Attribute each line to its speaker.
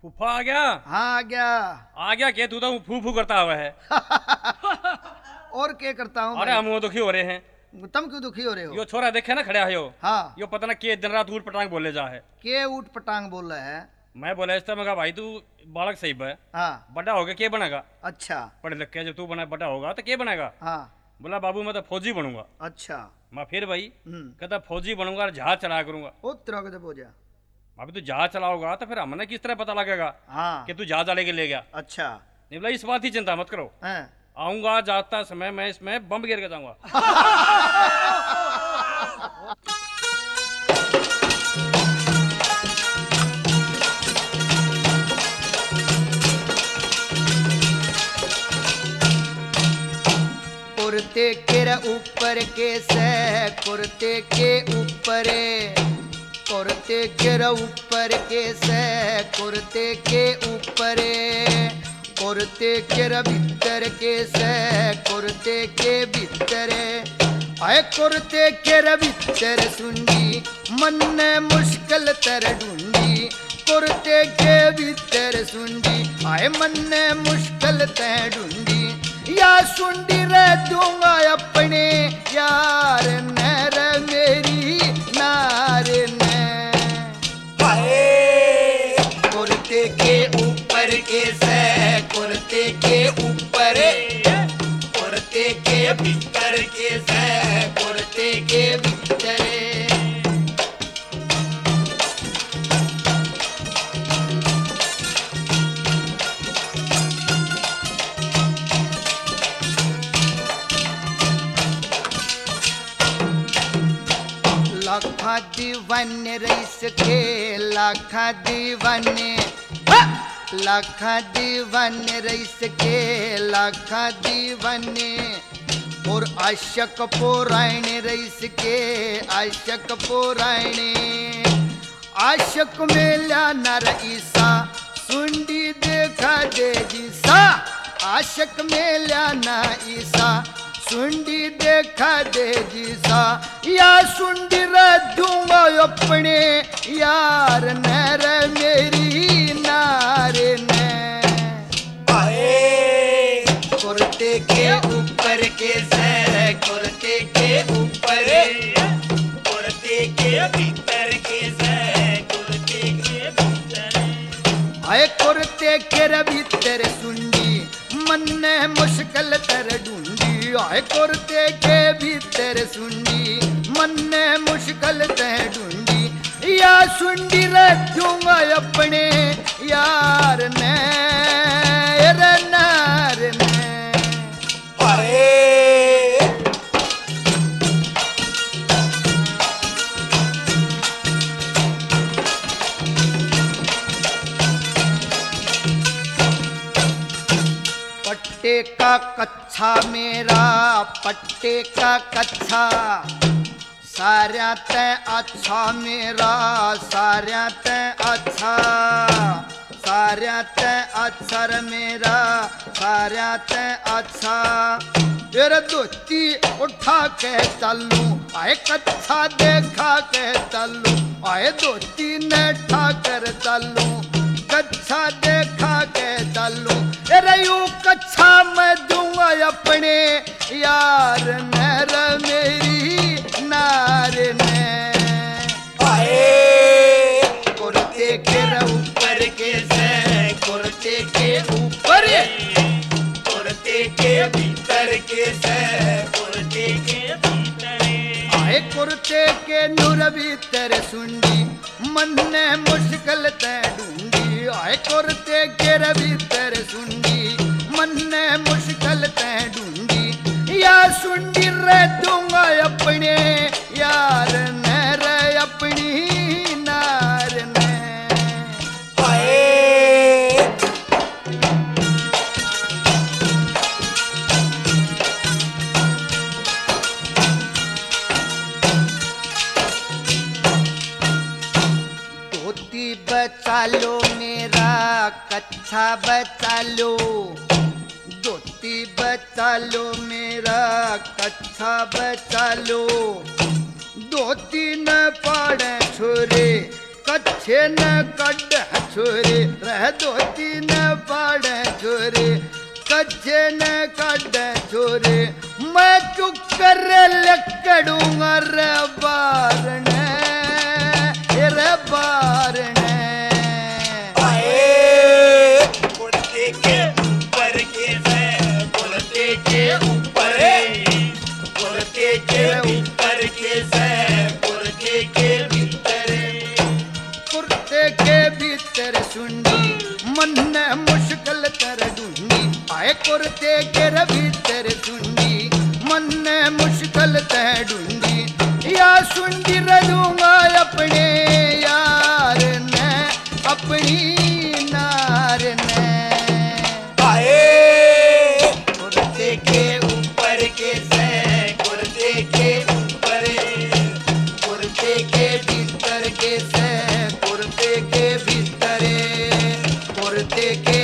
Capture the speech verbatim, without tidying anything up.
Speaker 1: फूफा आ गया।
Speaker 2: हाँ आ गया।
Speaker 1: आ गया के तू तो फू फू करता हुआ है।
Speaker 2: और क्या करता हूँ
Speaker 1: अरे हम वो दुखी हो रहे हैं।
Speaker 2: तुम क्यों दुखी हो रहे हो?
Speaker 1: यो छोरा देखे ना खड़ा है यो।
Speaker 2: हाँ।
Speaker 1: यो पता ना के दिन रात ऊट पटांग बोले जा है।
Speaker 2: के ऊट पटांग बोल रहा है?
Speaker 1: मैं बोला इस तरह भाई तू बालक सही है।
Speaker 2: हाँ।
Speaker 1: बड़ा होगा के बनेगा?
Speaker 2: अच्छा।
Speaker 1: पढ़ लिख के जब तू बना बड़ा होगा तो के बनेगा?
Speaker 2: हाँ।
Speaker 1: बोला बाबू मैं तो फौजी बनूंगा।
Speaker 2: अच्छा।
Speaker 1: मैं फिर भाई
Speaker 2: हम्म।
Speaker 1: कहता फौजी बनूंगा और जहाज चला करूंगा।
Speaker 2: ओ तेरा को जब हो जा।
Speaker 1: अभी तू जहाज चलाओगा तो फिर हमने किस तरह पता लगेगा
Speaker 2: हाँ।
Speaker 1: कि तू जहाज वाले के ले गया?
Speaker 2: अच्छा।
Speaker 1: नहीं बोला इस बात की चिंता मत करो।
Speaker 2: हैं।
Speaker 1: आऊंगा जाता समय मैं इसमें बम गिर के जाऊंगा।
Speaker 2: कुर्ते के ऊपर के से कुर्ते के ऊपर कुर्ते के ऊपर के से कुर्ते के ऊपर कुर्ते के भीतर के से कुर्ते के भीतर आए कुर्ते के भीतर सुंडी मन ने मुश्किल तर ढूंढी कुर्ते के भीतर सुंडी आए मन ने मुश्किल तर ढूंढी या सुंडी रे दूंगा अपने यार नर मेरी नार ने कुर्ते के ऊपर के से कुर्ते के ऊपर कुर्ते के भीतर के से कुर्ते के भीतर लाखा दीवाने रईस के लाखा दीवाने लाखा दीवाने रईस के लाखा दीवाने और आशक पुराने रईस के आशक पुराने आशक मेला नर ईसा सुंडी देखा दे जीसा आशक मेला ना ईसा सुंडी देखा दे जीसा या सुंडी दूंगा अपने यार नर मेरी नार ने कुर्ते के ऊपर के से कुर्ते के ऊपर कुर्ते के भीतर के से कुर्ते के भीतर आए कुर्ते के भीतर सुंडी मन ने मुश्किल तर ढूंढी आए कुर्ते के भीतर सुंडी मन ने मुश्किल तर ढूंढी या सुंडी रखूंगा अपने यार ने नार ने पट्टे का कच्छा मेरा पट्टे का कच्छा सारा ते अच्छा मेरा सारा ते अच्छा सारा ते अच्छा मेरा सारा ते अच्छा तेरा दोस्ती उठा के चलू आए कच्छा देखा के चलू आए दोस्ती ने ठाकर चलू कच्छा देखा के चलू अरे यू कच्छा मैं दूंगा अपने यार नर मेरी नार ने कुर्ते के ऊपर के से कुर्ते के ऊपर कुर्ते के भीतर के से कुर्ते के भीतर आए कुर्ते के नूर भीतर सुंडी मन ने मुश्किल ते ढूंढी आए कुर्ते के भीतर सुंडी मन ने मुश्किल ते ढूंढी या सुंडी रे दूंगा अपने यार नर अपनी नार ने धोती बचा लो मेरा कच्छा बचा लो धोती बचा लो मेरा कच्छा बचा लो धोती न पाड़े छोरे कच्छे न कड छोरे रह दो तीन पाड़ छोरे कच्छे न कड छोरे मैं चुक कर लकड़ूंगा रे बारण रे बारण
Speaker 3: कुर्ते के ऊपर के से कुर्ते के ऊपर कुर्ते के भीतर के से कुर्ते के भीतर
Speaker 2: कुर्ते के भीतर सुंडी मन ने मुश्किल कर ढूंढी आए कुर्ते के भीतर सुंडी मन ने मुश्किल कर ढूंढी या सुंडी रजूंगा अपने यार ने अपनी नार ने
Speaker 3: आए कुर्ते के ऊपर के से कुर्ते के ऊपर
Speaker 2: कुर्ते के भीतर के से कुर्ते के भीतर कुर्ते के